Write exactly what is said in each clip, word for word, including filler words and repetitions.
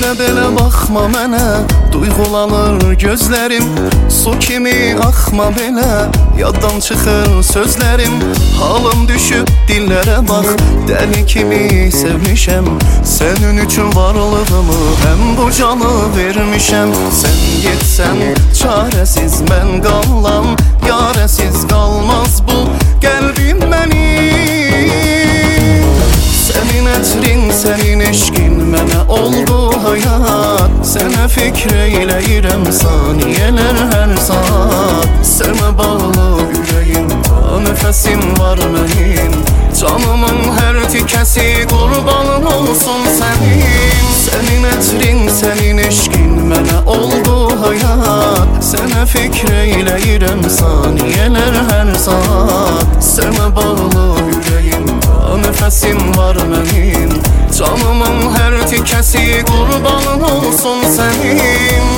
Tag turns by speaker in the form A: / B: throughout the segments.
A: Belə-belə baxma mənə, duyğulanır gözlərim. Su kimi axma belə, yaddan çıxır sözlərim. Halım düşüb dillərə bax, dəli kimi sevmişəm. Sənin üçün varlığımı, həm bu canı vermişəm. Sən getsən, çarəsiz mən qalam, yarəsiz qalmaz bu qəlbim mənim. Sənin ətrin, sənin eşqin mənə oldu hayat. Sənə fikr eyləyirəm saniyələr hər saat. Sənə bağlı ürəyim, ta nəfəsim var mənim. Canımın hər tikəsi qurbanın olsun sənin. Sənin ətrin, sənin eşqin mənə oldu hayat. Sənə fikr eyləyirəm saniyələr hər saat. Sənə bağlı ürəyim, ta nəfəsim var mənim. Canımın hər tikəsi qurbanın olsun sənin.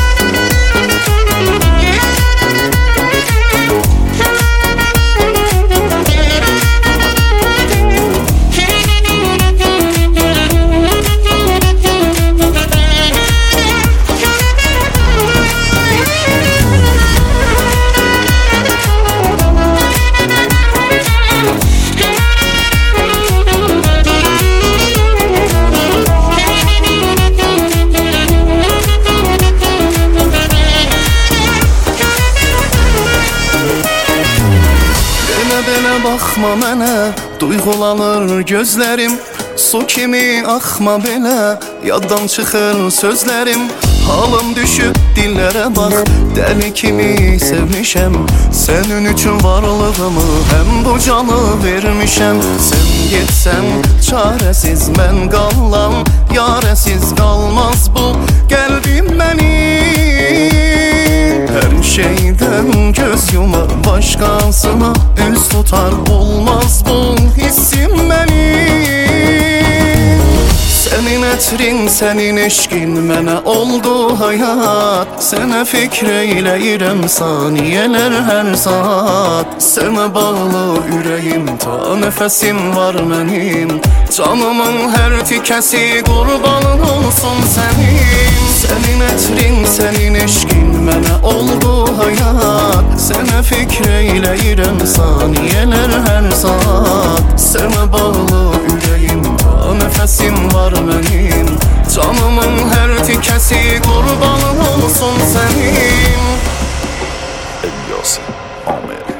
A: Belə baxma mənə, duyğulanır gözlərim. Su kimi axma belə, yaddan çıxır sözlərim. Halım düşüb dillərə bax, dəli kimi sevmişəm. Sənin üçün varlığımı, həm bu canı vermişəm. Sən getsən, çarəsiz mən qalam, yarəsiz qalmaz bu qəlbim mənim. Hər şeydən göz yumar, başqasına üz tutar, olmaz bu hissim mənim. Sənin ətrin, sənin eşqin mənə oldu hayat. Sənə fikr eyləyirəm saniyələr hər saat. Sənə bağlı ürəyim, ta nəfəsim var mənim. Canımın hər tikəsi qurbanın olsun sənin. Sənin ətrin, sənin eşqin mənə oldu hayat. Sənə fikr eyləyirəm saniyələr hər saat. Sənə bağlı ürəyim, ta nəfəsim var mənim. Canımın hər tikəsi qurbanın olsun sənin.
B: Elios Amer.